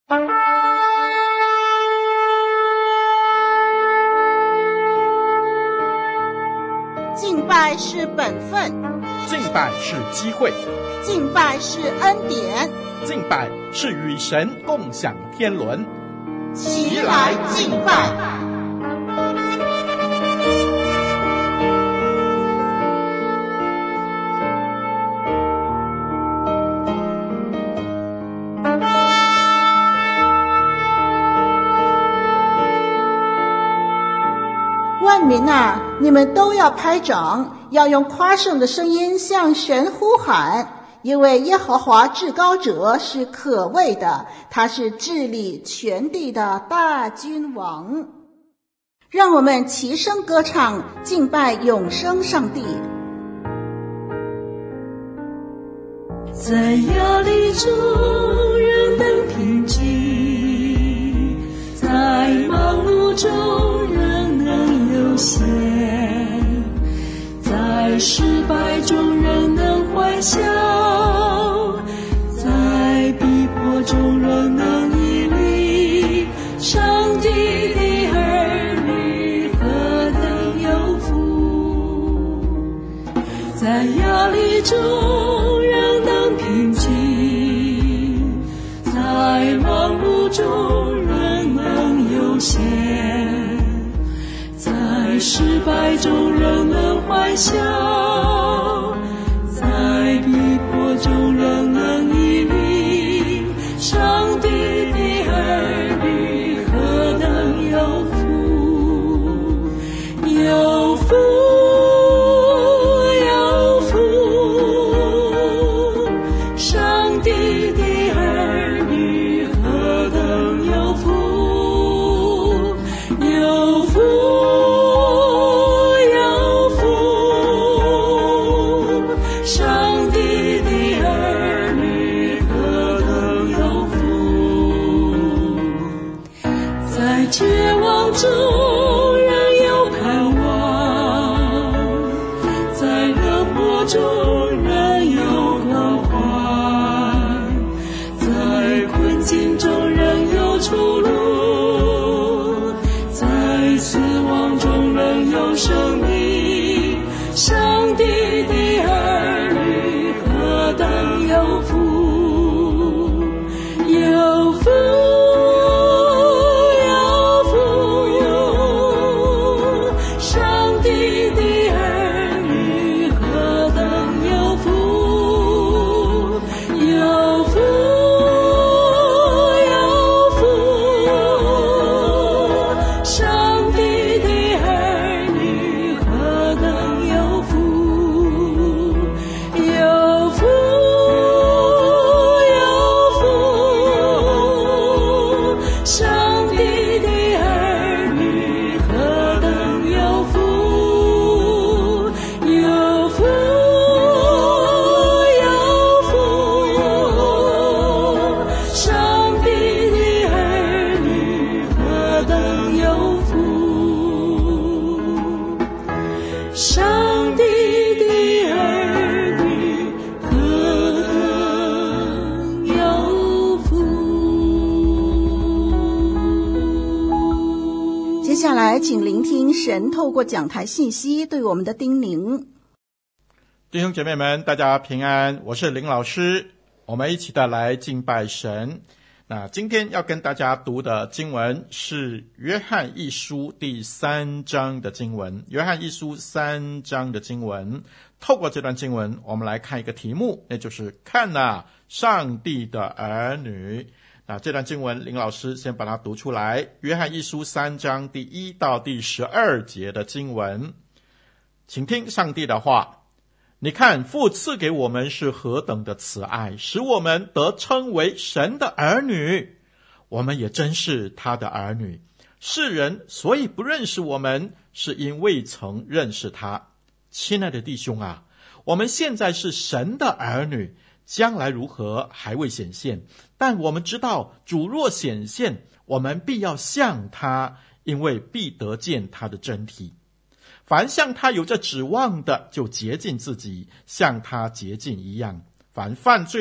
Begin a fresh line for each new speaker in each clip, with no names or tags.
敬拜是本分，
敬拜是机会，
敬拜是恩典，
敬拜是与神共享天伦。
齐来敬拜。万民啊，你们都要拍掌，要用夸胜的声音向神呼喊，因为耶和华至高者是可畏的，他是治理全地的大君王。让我们齐声歌唱，敬拜永生上帝。
在压力中仍能平静，在忙碌中仍能悠闲，在失败中仍能欢笑，在逼迫中仍能屹立。上帝的儿女何等有福，在压力中仍能平静，在忙碌中仍能悠闲，在失败中仍能欢笑，在逼迫中仍能屹立。上帝的儿女何等有福，有福有福，上帝的儿女何等有福，有福有福，上帝的儿女何等有福，在绝望中仍有盼望，在冷漠中仍有关怀，在困境中仍有出路，在死亡中仍有生命。上帝的儿女何等有福，有福有福，上帝的儿女何等有福，有福有福，上帝的儿女何等有福，有福有福，上帝的儿女何等有福，有福有福，上帝的儿女何等有福，上帝的儿女何等有福。
接下来请聆听神透过讲台信息对我们的叮咛。
弟兄姐妹们，大家平安，我是林老师，我们一起的来敬拜神。那今天要跟大家读的经文是约翰一书第3章的经文。约翰一书3章的经文，透过这段经文，我们来看一个题目，那就是看啊，上帝的儿女。那这段经文林老师先把它读出来，约翰一书3章第1到第12节的经文。请听上帝的话。你看，父赐给我们是何等的慈爱，使我们得称为神的儿女，我们也真是他的儿女。世人所以不认识我们，是因未曾认识他。亲爱的弟兄啊，我们现在是神的儿女，将来如何还未显现，但我们知道主若显现，我们必要像他，因为必得见他的真体。凡向他有着指望的，就洁净自己，像他洁净一样。凡犯罪的，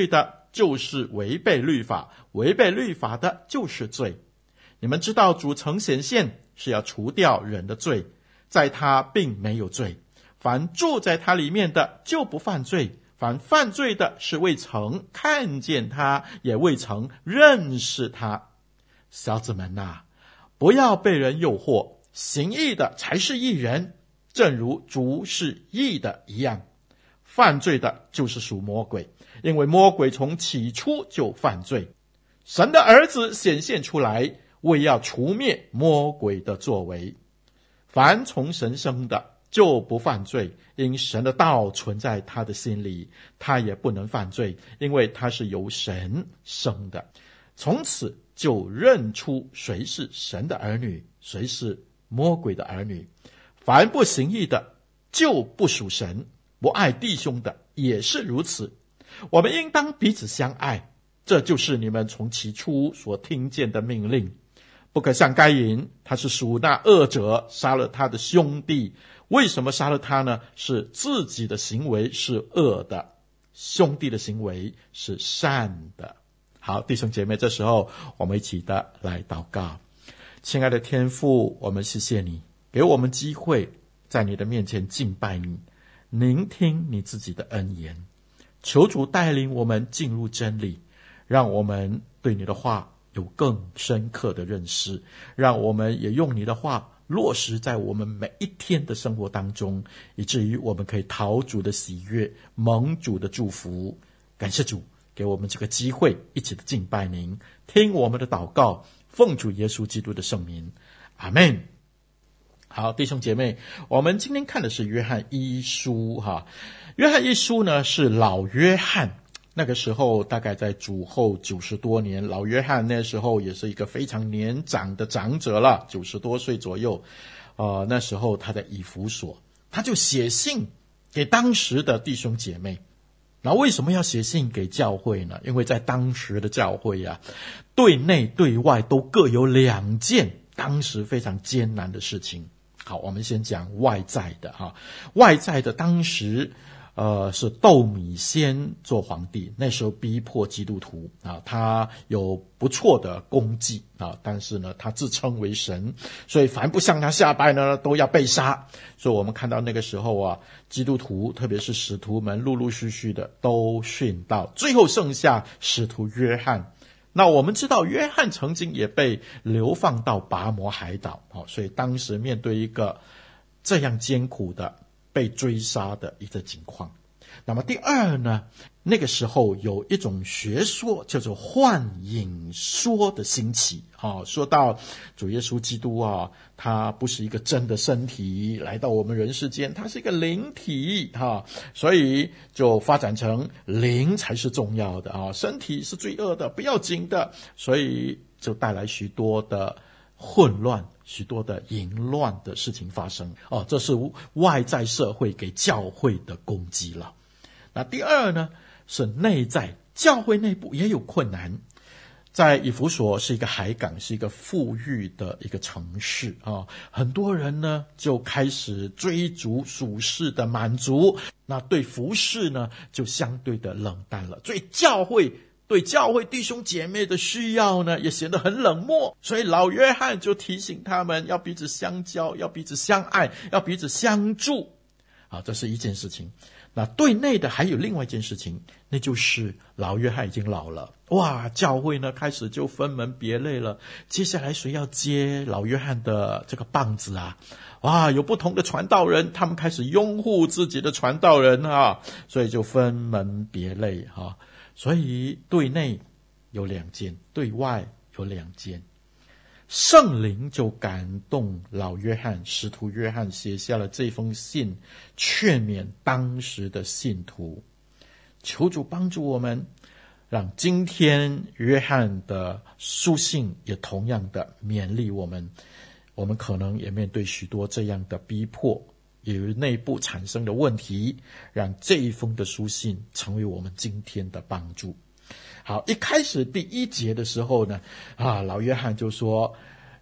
就是违背律法，违背律法的就是罪。你们知道主曾显现是要除掉人的罪，在他并没有罪，凡住在他里面的就不犯罪，凡犯罪的是未曾看见他，也未曾认识他。小子们啊，不要被人诱惑，行义的才是义人，正如主是义的一样。犯罪的就是属魔鬼，因为魔鬼从起初就犯罪。神的儿子显现出来，为要除灭魔鬼的作为。凡从神生的就不犯罪，因神的道存在他的心里，他也不能犯罪，因为他是由神生的。从此就认出谁是神的儿女，谁是魔鬼的儿女。凡不行义的就不属神，不爱弟兄的也是如此。我们应当彼此相爱，这就是你们从起初所听见的命令。不可像该隐，他是属那恶者，杀了他的兄弟。为什么杀了他呢？是自己的行为是恶的，兄弟的行为是善的。好，弟兄姐妹，这时候我们一起的来祷告。亲爱的天父，我们谢谢你给我们机会在你的面前敬拜你，聆听你自己的恩言。求主带领我们进入真理，让我们对你的话有更深刻的认识，让我们也用你的话落实在我们每一天的生活当中，以至于我们可以讨主的喜悦，蒙主的祝福。感谢主给我们这个机会，一起的敬拜您，听我们的祷告，奉主耶稣基督的圣名，阿们。好，弟兄姐妹，我们今天看的是约翰一书哈。约翰一书呢是老约翰，那个时候大概在主后90多年，老约翰那时候也是一个非常年长的长者了，90多岁左右。那时候他在以弗所，他就写信给当时的弟兄姐妹。那为什么要写信给教会呢？因为在当时的教会啊，对内对外都各有2件当时非常艰难的事情。好，我们先讲外在的哈。外在的当时是窦米先做皇帝，那时候逼迫基督徒啊，他有不错的功绩啊，但是呢他自称为神，所以凡不向他下拜呢都要被杀。所以我们看到那个时候啊，基督徒特别是使徒们陆陆续续的都殉道，最后剩下使徒约翰。那我们知道约翰曾经也被流放到拔摩海岛，所以当时面对一个这样艰苦的被追杀的一个情况。那么第二呢，那个时候有一种学说叫做幻影说的兴起。说到主耶稣基督啊，他不是一个真的身体来到我们人世间，他是一个灵体所以就发展成灵才是重要的身体是罪恶的，不要紧的，所以就带来许多的混乱，许多的淫乱的事情发生这是外在社会给教会的攻击了。那第二呢，是内在，教会内部也有困难。在以弗所是一个海港，是一个富裕的一个城市很多人呢就开始追逐属世的满足，那对服事呢就相对的冷淡了，对教会弟兄姐妹的需要呢也显得很冷漠。所以老约翰就提醒他们要彼此相交，要彼此相爱，要彼此相助这是一件事情。那对内的还有另外一件事情，那就是老约翰已经老了，教会呢开始就分门别类了。接下来谁要接老约翰的这个棒子啊？有不同的传道人，他们开始拥护自己的传道人所以就分门别类所以对内有2件，对外有2件。圣灵就感动老约翰，使徒约翰写下了这封信，劝勉当时的信徒。求主帮助我们，让今天约翰的书信也同样的勉励我们。我们可能也面对许多这样的逼迫，也有内部产生的问题，让这一封的书信成为我们今天的帮助。好，一开始第1节的时候呢，老约翰就说，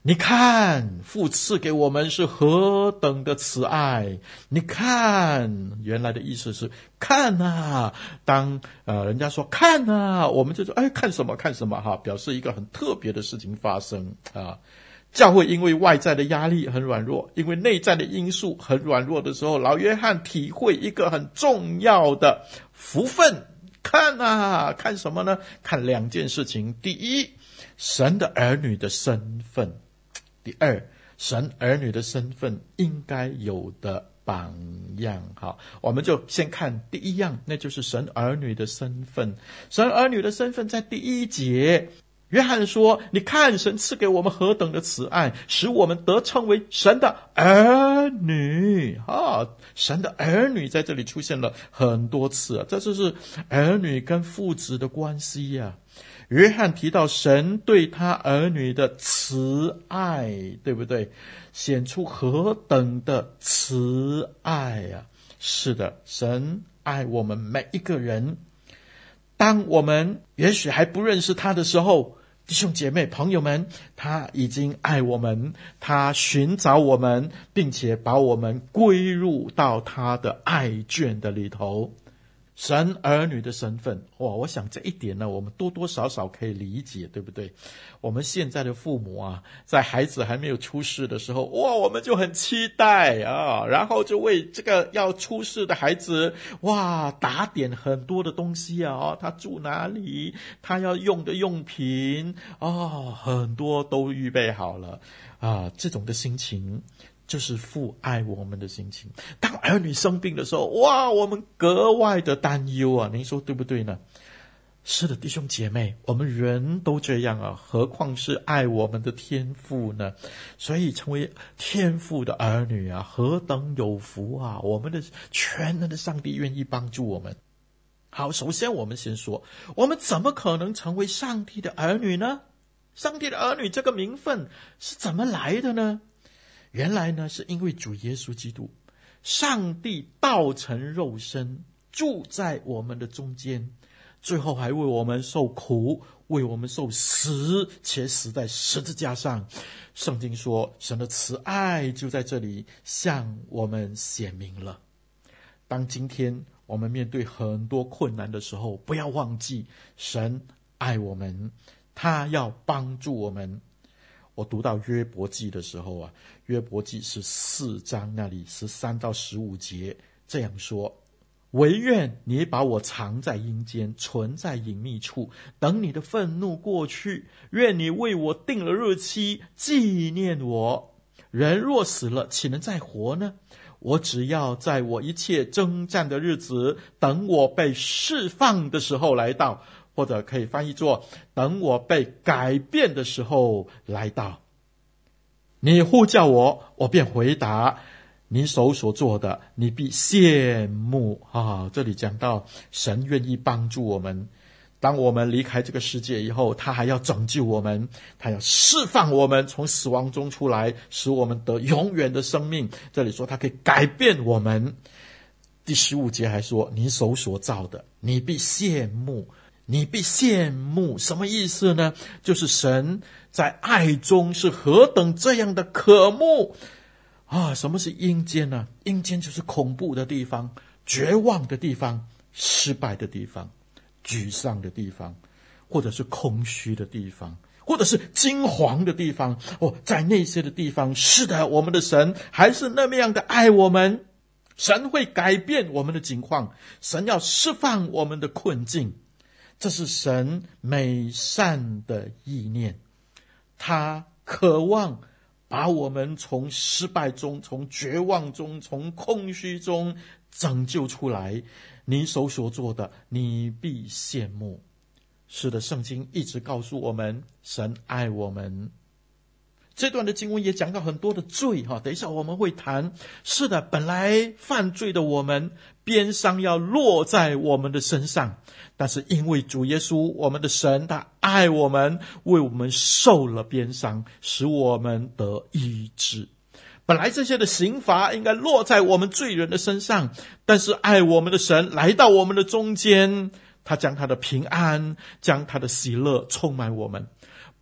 你看父赐给我们是何等的慈爱，你看，原来的意思是看啊，当人家说看啊，我们就说看什么看什么哈，表示一个很特别的事情发生啊。教会因为外在的压力很软弱，因为内在的因素很软弱的时候，老约翰体会一个很重要的福分。看啊，看什么呢？看两件事情。第一，神的儿女的身份；第二，神儿女的身份应该有的榜样。好，我们就先看第一样，那就是神儿女的身份。神儿女的身份在第一节，约翰说，你看神赐给我们何等的慈爱，使我们得称为神的儿女啊！神的儿女在这里出现了很多次啊，这就是儿女跟父子的关系啊。约翰提到神对他儿女的慈爱，对不对？显出何等的慈爱啊！是的，神爱我们每一个人。当我们也许还不认识他的时候，弟兄姐妹朋友们，他已经爱我们，他寻找我们，并且把我们归入到他的爱眷的里头。神儿女的身份，我想这一点呢，我们多多少少可以理解，对不对？我们现在的父母啊，在孩子还没有出世的时候，我们就很期待啊，然后就为这个要出世的孩子，打点很多的东西啊，他住哪里，他要用的用品很多都预备好了啊，这种的心情就是父爱我们的心情。当儿女生病的时候，我们格外的担忧啊，您说对不对呢？是的，弟兄姐妹，我们人都这样啊，何况是爱我们的天父呢？所以成为天父的儿女啊，何等有福啊！我们的全能的上帝愿意帮助我们。好，首先我们先说，我们怎么可能成为上帝的儿女呢？上帝的儿女这个名分是怎么来的呢？原来呢，是因为主耶稣基督，上帝道成肉身，住在我们的中间，最后还为我们受苦，为我们受死，且死在十字架上。圣经说，神的慈爱就在这里向我们显明了。当今天我们面对很多困难的时候，不要忘记神爱我们，他要帮助我们。我读到约伯记的时候啊，约伯记14章那里13到15节这样说，惟愿你把我藏在阴间，存在隐秘处，等你的愤怒过去，愿你为我定了日期，纪念我。人若死了，岂能再活呢？我只要在我一切征战的日子，等我被释放的时候来到，或者可以翻译作等我被改变的时候来到。你呼叫我，我便回答，你手所做的，你必羡慕这里讲到神愿意帮助我们，当我们离开这个世界以后，他还要拯救我们，他要释放我们从死亡中出来，使我们得永远的生命。这里说他可以改变我们。第15节还说，你手所造的，你必羡慕。你必羡慕，什么意思呢？就是神在爱中是何等这样的渴慕啊！什么是阴间呢？阴间就是恐怖的地方，绝望的地方，失败的地方，沮丧的地方，或者是空虚的地方，或者是惊惶的地方。在那些的地方，是的，我们的神还是那么样的爱我们。神会改变我们的境况，神要释放我们的困境。这是神美善的意念，他渴望把我们从失败中，从绝望中，从空虚中拯救出来。你手所做的，你必羡慕。是的，圣经一直告诉我们，神爱我们。这段的经文也讲到很多的罪等一下我们会谈。是的，本来犯罪的我们，鞭伤要落在我们的身上，但是因为主耶稣，我们的神，他爱我们，为我们受了鞭伤，使我们得医治。本来这些的刑罚应该落在我们罪人的身上，但是爱我们的神来到我们的中间，他将他的平安，将他的喜乐充满我们。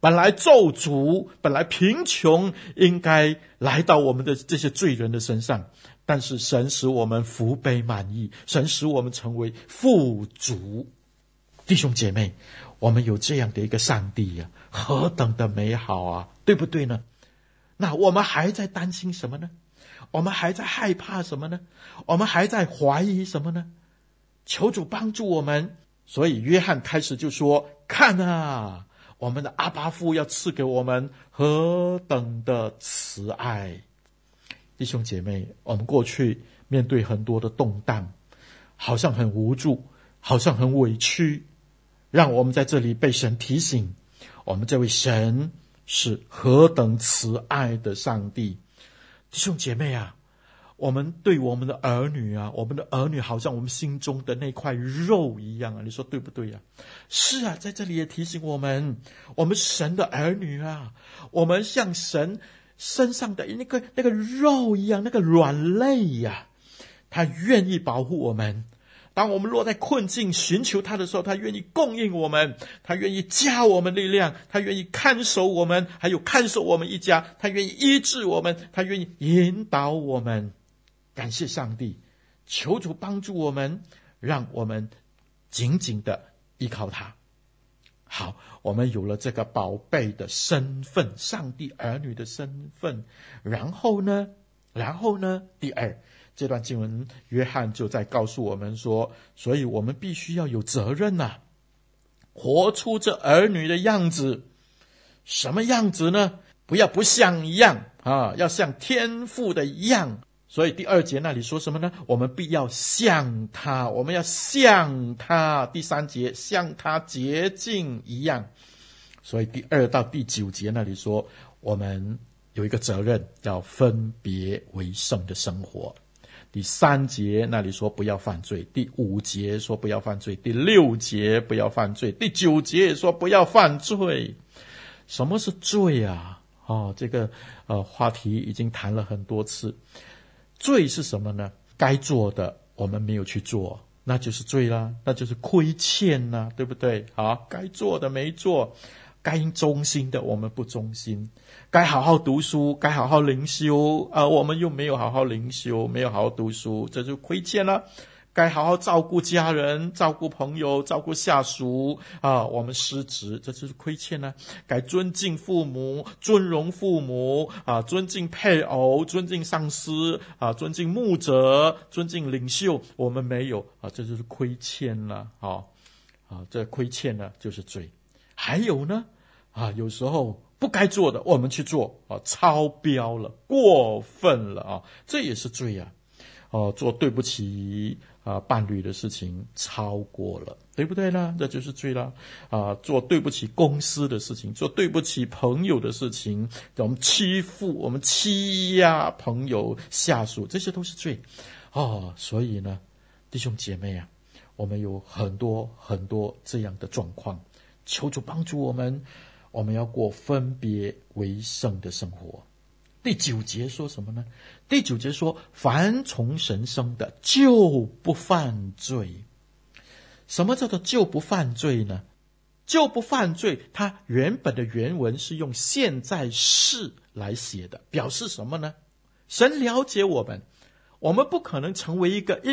本来咒诅，本来贫穷应该来到我们的这些罪人的身上，但是神使我们福杯满溢，神使我们成为富足。弟兄姐妹，我们有这样的一个上帝呀，何等的美好啊，对不对呢？那我们还在担心什么呢？我们还在害怕什么呢？我们还在怀疑什么呢？求主帮助我们。所以约翰开始就说，看啊，我们的阿爸父要赐给我们何等的慈爱。弟兄姐妹，我们过去面对很多的动荡，好像很无助，好像很委屈，让我们在这里被神提醒，我们这位神是何等慈爱的上帝。弟兄姐妹啊，我们对我们的儿女啊，我们的儿女好像我们心中的那块肉一样啊，你说对不对啊？是啊，在这里也提醒我们，我们神的儿女啊，我们像神身上的那个肉一样，那个软肋呀，他愿意保护我们。当我们落在困境寻求他的时候，他愿意供应我们，他愿意加我们力量，他愿意看守我们，还有看守我们一家，他愿意医治我们，他愿意引导我们。感谢上帝，求主帮助我们，让我们紧紧的依靠他。好，我们有了这个宝贝的身份，上帝儿女的身份，然后呢，第二，这段经文约翰就在告诉我们说，所以我们必须要有责任啊，活出这儿女的样子。什么样子呢？不要不像一样啊，要像天父的一样。所以第二节那里说什么呢？我们必要像他，我们要像他。第三节像他洁净一样。所以第2到第9节那里说，我们有一个责任，要分别为圣的生活。第3节那里说不要犯罪，第5节说不要犯罪，第6节不要犯罪，第9节也说不要犯罪。什么是罪啊？这个话题已经谈了很多次。罪是什么呢？该做的我们没有去做，那就是罪啦，那就是亏欠啦，对不对？好，该做的没做，该忠心的我们不忠心，该好好读书，该好好灵修我们又没有好好灵修，没有好好读书，这就亏欠了。该好好照顾家人，照顾朋友，照顾下属我们失职，这就是亏欠了。该尊敬父母，尊荣父母尊敬配偶，尊敬上司尊敬牧者，尊敬领袖，我们没有这就是亏欠了。这亏欠呢就是罪。还有呢有时候不该做的我们去做超标了，过分了这也是罪啊。做对不起伴侣的事情超过了，对不对呢？这就是罪了。做对不起公司的事情，做对不起朋友的事情，我们欺负，我们欺压朋友下属，这些都是罪所以呢，弟兄姐妹啊，我们有很多很多这样的状况，求主帮助我们，我们要过分别为圣的生活。第9节说什么呢？第9节说，凡从神生的就不犯罪。什么叫做就不犯罪呢？就不犯罪，它原本的原文是用现在式来写的，表示什么呢？神了解我们，我们不可能成为一个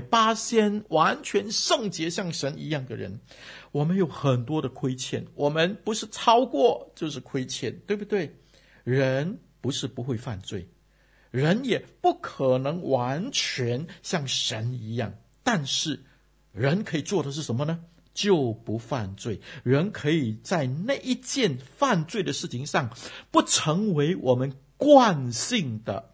180%完全圣洁像神一样的人，我们有很多的亏欠，我们不是超过就是亏欠，对不对？人不是不会犯罪，人也不可能完全像神一样，但是人可以做的是什么呢？就不犯罪。人可以在那一件犯罪的事情上不成为我们惯性的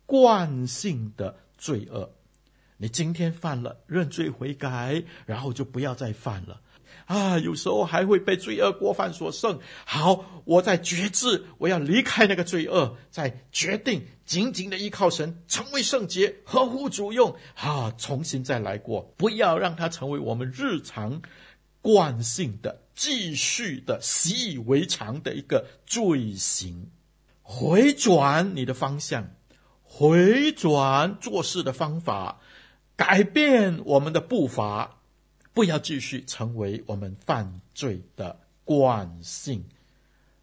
罪恶。你今天犯了，认罪悔改，然后就不要再犯了有时候还会被罪恶过犯所胜。好，我在决志，我要离开那个罪恶，再决定紧紧的依靠神，成为圣洁，合乎主用重新再来过，不要让它成为我们日常惯性的继续的习以为常的一个罪行。回转你的方向，回转做事的方法，改变我们的步伐，不要继续成为我们犯罪的惯性。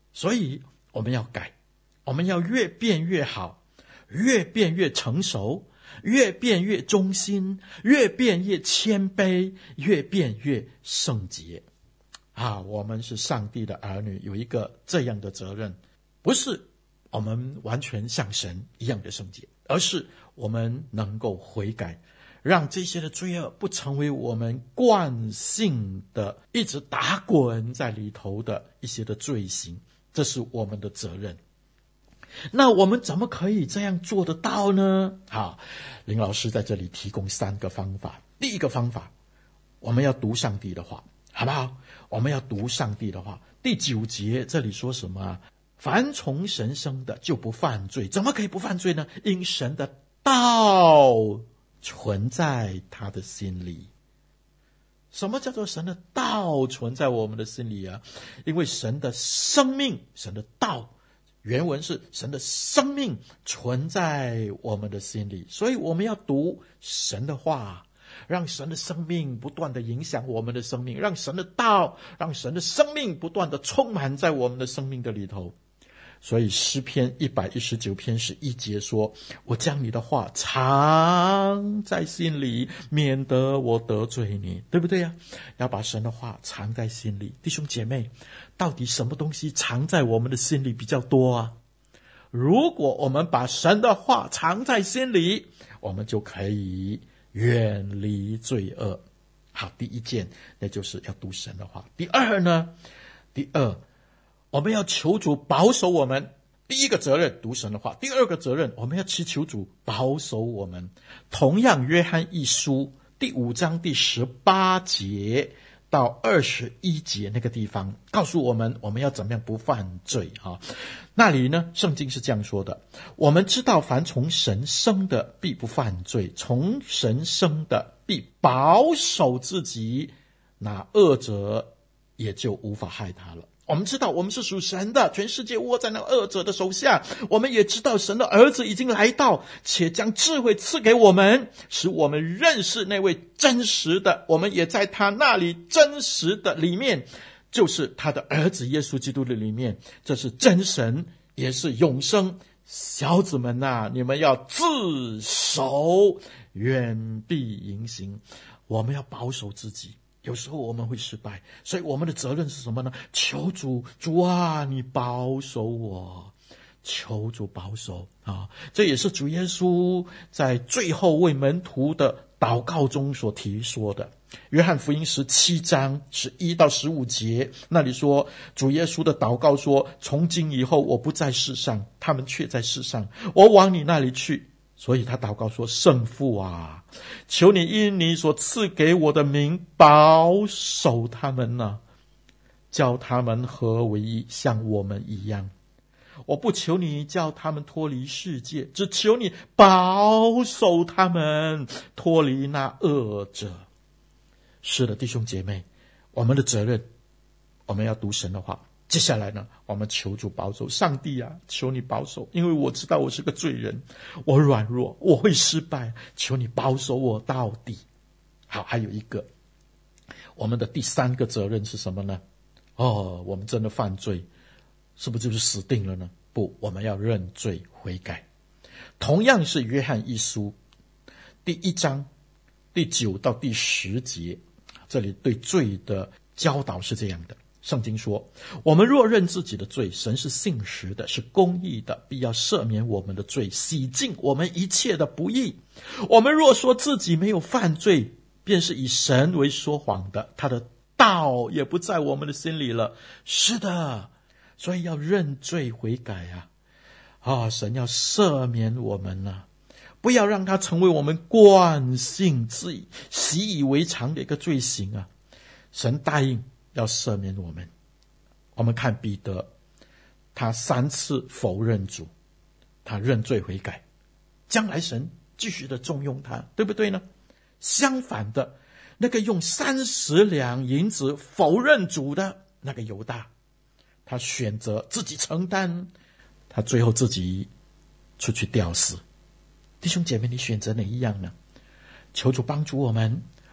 所以我们要改，我们要越变越好，越变越成熟，越变越忠心，越变越谦卑，越变越圣洁。我们是上帝的儿女，有一个这样的责任，不是我们完全像神一样的圣洁，而是我们能够悔改，让这些的罪恶不成为我们惯性的一直打滚在里头的一些的罪行，这是我们的责任。那我们怎么可以这样做得到呢？林老师在这里提供3个方法。第一个方法，我们要读上帝的话，好不好？我们要读上帝的话。第9节这里说什么？凡从神生的就不犯罪。怎么可以不犯罪呢？因神的道存在他的心里。什么叫做神的道存在我们的心里啊？因为神的生命，神的道，原文是神的生命存在我们的心里，所以我们要读神的话，让神的生命不断的影响我们的生命，让神的道，让神的生命不断的充满在我们的生命的里头。所以诗篇119篇11节说，我将你的话藏在心里，免得我得罪你，对不对呀？要把神的话藏在心里。弟兄姐妹，到底什么东西藏在我们的心里比较多啊？如果我们把神的话藏在心里，我们就可以远离罪恶。好，第一件，那就是要读神的话。第二呢？我们要求主保守我们。第一个责任，读神的话；第二个责任，我们要祈求主保守我们。同样，约翰一书第5章第18节到21节那个地方，告诉我们我们要怎么样不犯罪那里呢，圣经是这样说的：我们知道，凡从神生的必不犯罪，从神生的必保守自己，那恶者也就无法害他了。我们知道我们是属神的，全世界握在那恶者的手下。我们也知道神的儿子已经来到，且将智慧赐给我们，使我们认识那位真实的，我们也在他那里真实的里面，就是他的儿子耶稣基督的里面，这是真神，也是永生。小子们啊，你们要自守，远避淫行。我们要保守自己，有时候我们会失败，所以我们的责任是什么呢？求主啊，你保守我，求主保守这也是主耶稣在最后为门徒的祷告中所提说的。约翰福音17章11到15节，那里说，主耶稣的祷告说，从今以后我不在世上，他们却在世上，我往你那里去。所以他祷告说，圣父啊，求你因你所赐给我的名保守他们叫他们合为一，像我们一样。我不求你叫他们脱离世界，只求你保守他们脱离那恶者。是的，弟兄姐妹，我们的责任，我们要读神的话。接下来呢，我们求主保守。上帝啊，求你保守，因为我知道我是个罪人，我软弱，我会失败，求你保守我到底。好，还有一个，我们的第3个责任是什么呢？我们真的犯罪，是不是就是死定了呢？不，我们要认罪悔改。同样是约翰一书第1章第9到第10节，这里对罪的教导是这样的。圣经说，我们若认自己的罪，神是信实的，是公义的，必要赦免我们的罪，洗净我们一切的不义。我们若说自己没有犯罪，便是以神为说谎的，他的道也不在我们的心里了。是的，所以要认罪悔改神要赦免我们不要让它成为我们惯性习以为常的一个罪行神答应要赦免我们。我们看彼得，他3次否认主，他认罪悔改，将来神继续的重用他，对不对呢？相反的，那个用30两银子否认主的那个犹大，他选择自己承担，他最后自己出去吊死。弟兄姐妹，你选择哪一样呢？求主帮助我们，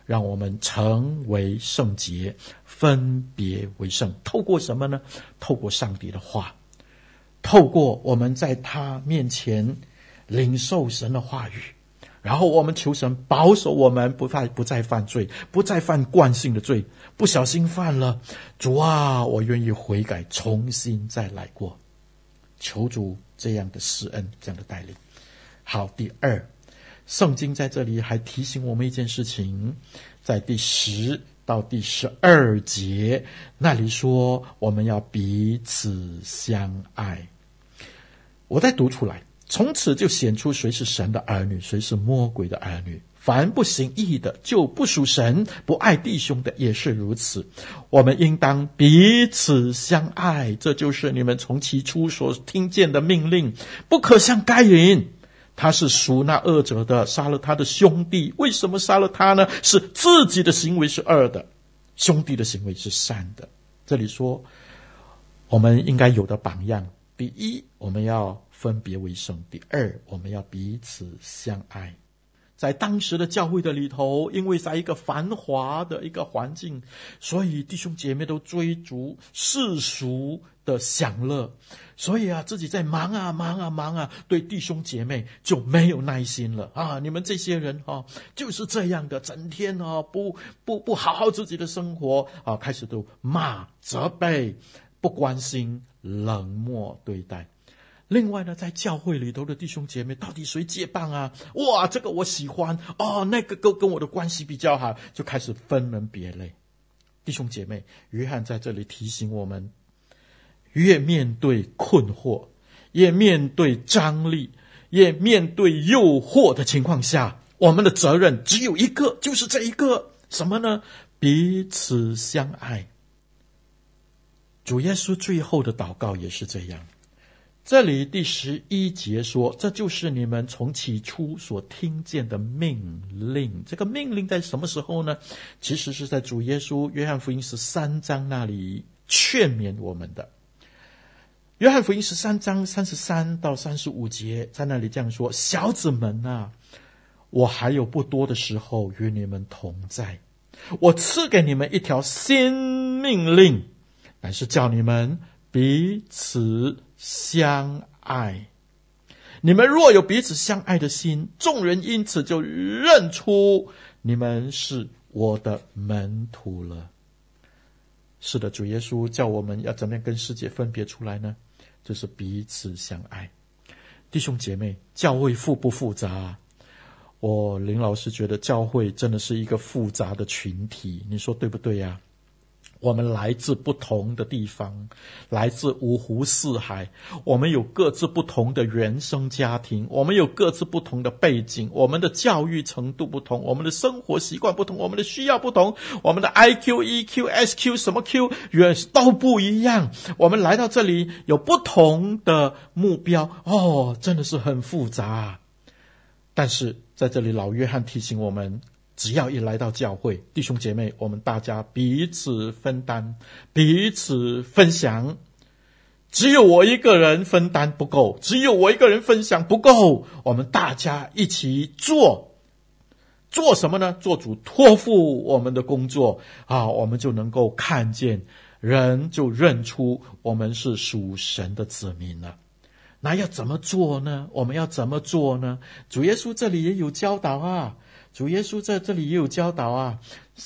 让我们成为圣洁，分别为圣。透过什么呢？透过上帝的话，透过我们在他面前领受神的话语，然后我们求神保守我们不再犯罪，不再犯惯性的罪，不小心犯了，主啊，我愿意悔改，重新再来过。求主这样的施恩，这样的带领。好，第二，圣经在这里还提醒我们一件事情，在第10到第12节那里说，我们要彼此相爱。我再读出来，从此就显出谁是神的儿女，谁是魔鬼的儿女。凡不行义的，就不属神；不爱弟兄的，也是如此。我们应当彼此相爱，这就是你们从起初所听见的命令。不可像该隐，他是属那恶者的，杀了他的兄弟。为什么杀了他呢？是自己的行为是恶的，兄弟的行为是善的。这里说我们应该有的榜样，第一，我们要分别为圣；第二，我们要彼此相爱。在当时的教会的里头，因为在一个繁华的一个环境，所以弟兄姐妹都追逐世俗的享乐，所以自己在忙啊，对弟兄姐妹就没有耐心了啊！你们这些人就是这样的，整天不好好自己的生活啊，开始都骂、责备、不关心、冷漠对待。另外呢，在教会里头的弟兄姐妹，到底谁接棒啊？哇，这个我喜欢那个跟我的关系比较好，就开始分门别类。弟兄姐妹，约翰在这里提醒我们，越面对困惑，越面对张力，越面对诱惑的情况下，我们的责任只有一个，就是这一个，什么呢？彼此相爱。主耶稣最后的祷告也是这样。这里第11节说，这就是你们从起初所听见的命令。这个命令在什么时候呢？其实是在主耶稣约翰福音13章那里劝勉我们的。约翰福音13章33到35节，在那里这样说：小子们啊，我还有不多的时候与你们同在，我赐给你们一条新命令，乃是叫你们彼此相爱。你们若有彼此相爱的心，众人因此就认出你们是我的门徒了。是的，主耶稣叫我们要怎么样跟世界分别出来呢？就是彼此相爱。弟兄姐妹，教会复不复杂？我林老师觉得教会真的是一个复杂的群体，你说对不对呀？我们来自不同的地方，来自五湖四海，我们有各自不同的原生家庭，我们有各自不同的背景，我们的教育程度不同，我们的生活习惯不同，我们的需要不同，我们的 IQ、EQ、SQ 什么 Q 都不一样。我们来到这里有不同的目标，真的是很复杂。但是在这里老约翰提醒我们，只要一来到教会，弟兄姐妹，我们大家彼此分担，彼此分享。只有我一个人分担不够，只有我一个人分享不够，我们大家一起做什么呢？做主托付我们的工作我们就能够看见，人就认出我们是属神的子民了。那要怎么做呢？我们要怎么做呢？主耶稣这里也有教导主耶稣在这里也有教导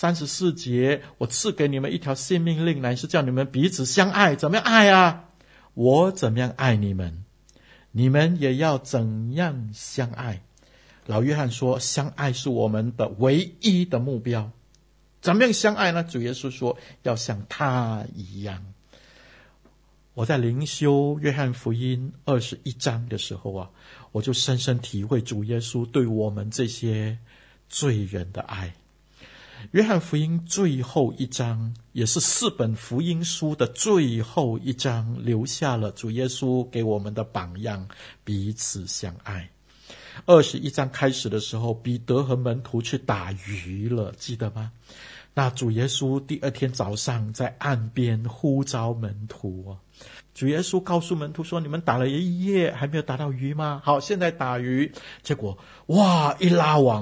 34节，我赐给你们一条新命令，乃是叫你们彼此相爱。怎么样爱我怎么样爱你们，你们也要怎样相爱。老约翰说，相爱是我们的唯一的目标。怎么样相爱呢？主耶稣说，要像他一样。我在灵修约翰福音21章的时候我就深深体会主耶稣对我们这些罪人的爱。约翰福音最后一章，也是4本福音书的最后一章，留下了主耶稣给我们的榜样，彼此相爱。21章开始的时候，彼得和门徒去打鱼了，记得吗？那主耶稣第2天早上在岸边呼召门徒主耶稣告诉门徒说，你们打了一夜还没有打到鱼吗？好，现在打鱼。结果一拉网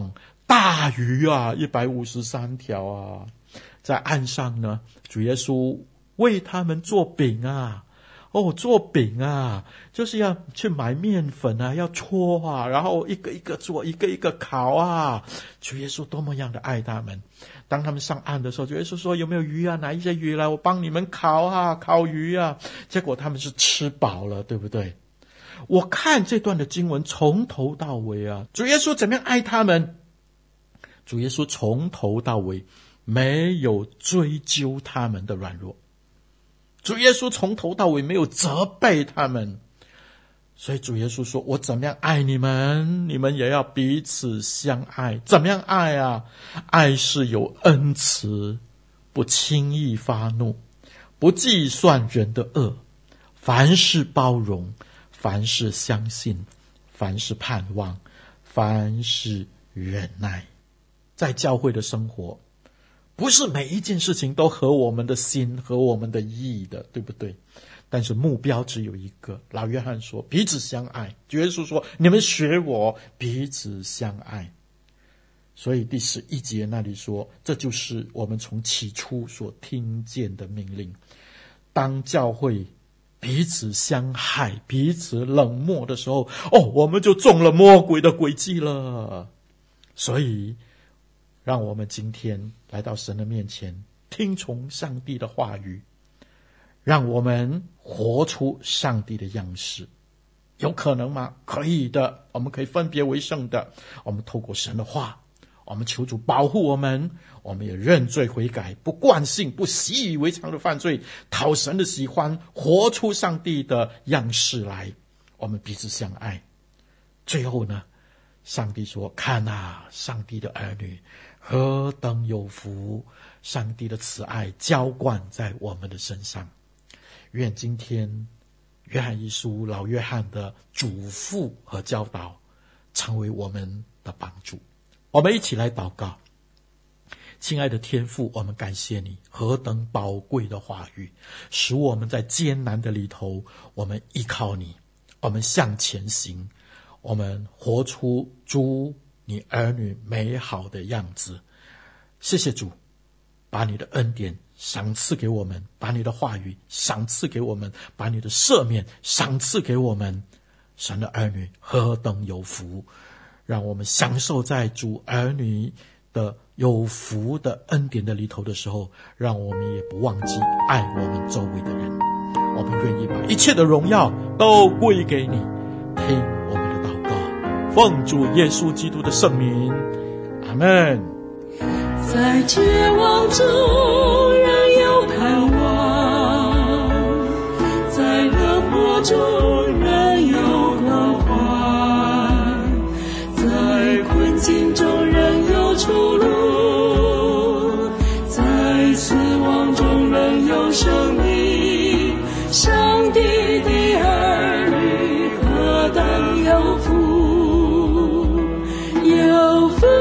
大鱼啊，153条啊。在岸上呢，主耶稣为他们做饼啊。做饼啊，就是要去买面粉啊，要搓啊，然后一个一个做，一个一个烤啊。主耶稣多么样的爱他们。当他们上岸的时候，主耶稣说，有没有鱼啊？拿一些鱼来，我帮你们烤啊，烤鱼啊。结果他们是吃饱了，对不对？我看这段的经文从头到尾啊，主耶稣怎么样爱他们？主耶稣从头到尾没有追究他们的软弱，主耶稣从头到尾没有责备他们。所以主耶稣说，我怎么样爱你们，你们也要彼此相爱。怎么样爱啊？爱是有恩慈，不轻易发怒，不计算人的恶，凡事包容，凡事相信，凡事盼望，凡事忍耐。在教会的生活，不是每一件事情都合我们的心，合我们的意的，对不对？但是目标只有一个。老约翰说，彼此相爱。主耶稣说，你们学我，彼此相爱。所以第11节那里说，这就是我们从起初所听见的命令。当教会彼此相害，彼此冷漠的时候，我们就中了魔鬼的诡计了。所以让我们今天来到神的面前，听从上帝的话语，让我们活出上帝的样式。有可能吗？可以的。我们可以分别为圣的，我们透过神的话，我们求主保护我们，我们也认罪悔改，不惯性不习以为常的犯罪，讨神的喜欢，活出上帝的样式来。我们彼此相爱。最后呢，上帝说，看啊，上帝的儿女何等有福，上帝的慈爱浇灌在我们的身上。愿今天约翰一书老约翰的嘱咐和教导成为我们的帮助。我们一起来祷告。亲爱的天父，我们感谢你何等宝贵的话语，使我们在艰难的里头，我们依靠你，我们向前行，我们活出主你儿女美好的样子。谢谢主，把你的恩典赏赐给我们，把你的话语赏赐给我们，把你的赦免赏赐给我们。神的儿女何等有福，让我们享受在主儿女的有福的恩典的里头的时候，让我们也不忘记爱我们周围的人。我们愿意把一切的荣耀都归给你。听我们的祷告，奉主耶稣基督的圣名，阿们。
在绝望中仍有盼望，在冷漠中仍有光环，在困境中仍有出路，在死亡中仍有生命。上帝的儿女何等有福，有福。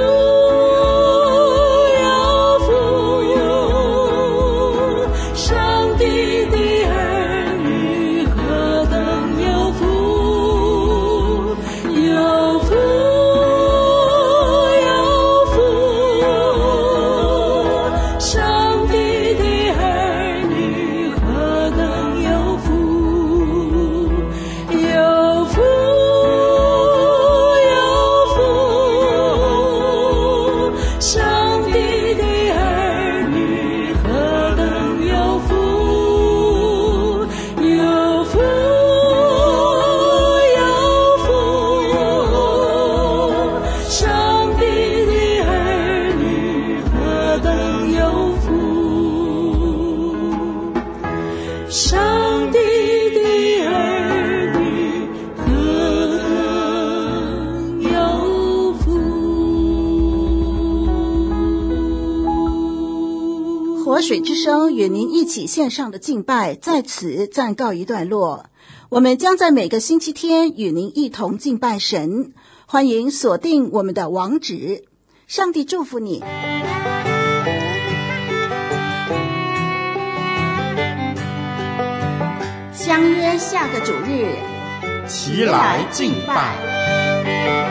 活水之声与您一起线上的敬拜在此暂告一段落，我们将在每个星期天与您一同敬拜神，欢迎锁定我们的网址。上帝祝福你。相约下个主日，
齐来敬拜。